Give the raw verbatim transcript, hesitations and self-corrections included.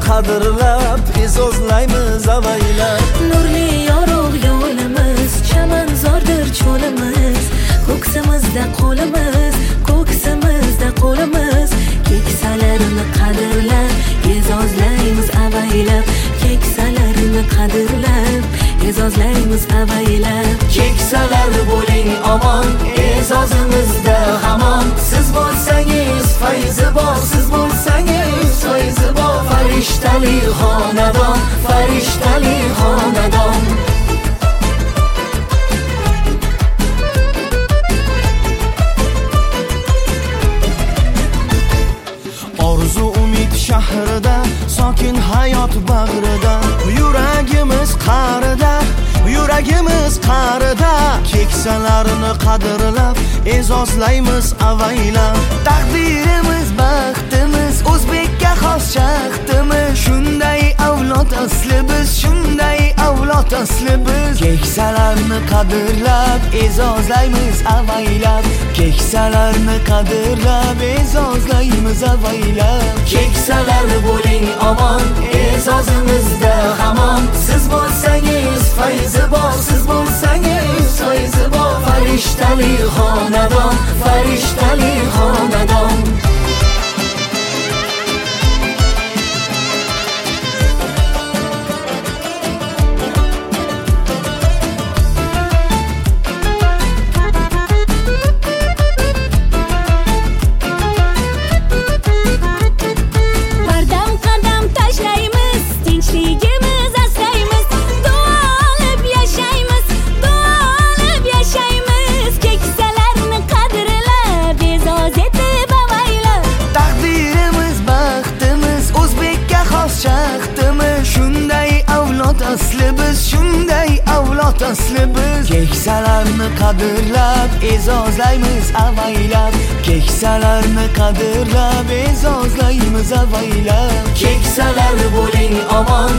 qadrlab e'zozlaymiz avaylab. Nurli yorug' yo'limiz, chamanzordir cho'limiz, ko'ksimizda qo'limiz, ko'ksimizda qo'limiz. Keksalarini qadrlab e'zozlaymiz avaylab, keksalarini qadrlab e'zozlaymiz avaylab. Keksalar bo'ling omon, e'zozimizda hamon. Siz bo'lsangiz fayzi bor, siz bo'lsangiz fayzi bor. Farishtali xonadon, farishtali xonadon. Orzu umid shahrida, sokin hayot bag'rida, yuragimiz qa'rida, yuragimiz qa'rida. Keksalarni qadrlab e'zozlaymiz avaylab. Taqdirimiz, baxtimiz, o'zbekka xos shaxtimiz. Shunday avlod asli biz, shunday avlod asli biz. Keksalarni qadrlab e'zozlaymiz avaylab, keksalarni qadrlab e'zozlaymiz avaylab. Keksalar bo'ling omon, e'zozimizda hamon. Siz bo'lsangiz fayzi bor, siz bo'lsangiz fayzi bor. Farishtali xonadon, farishtali xonadon. Asli biz, shunday avlod asli biz. Keksalarni qadrlab e'zozlaymiz avaylab, keksalarni qadrlab e'zozlaymiz avaylab. Keksalar bo'ling omon,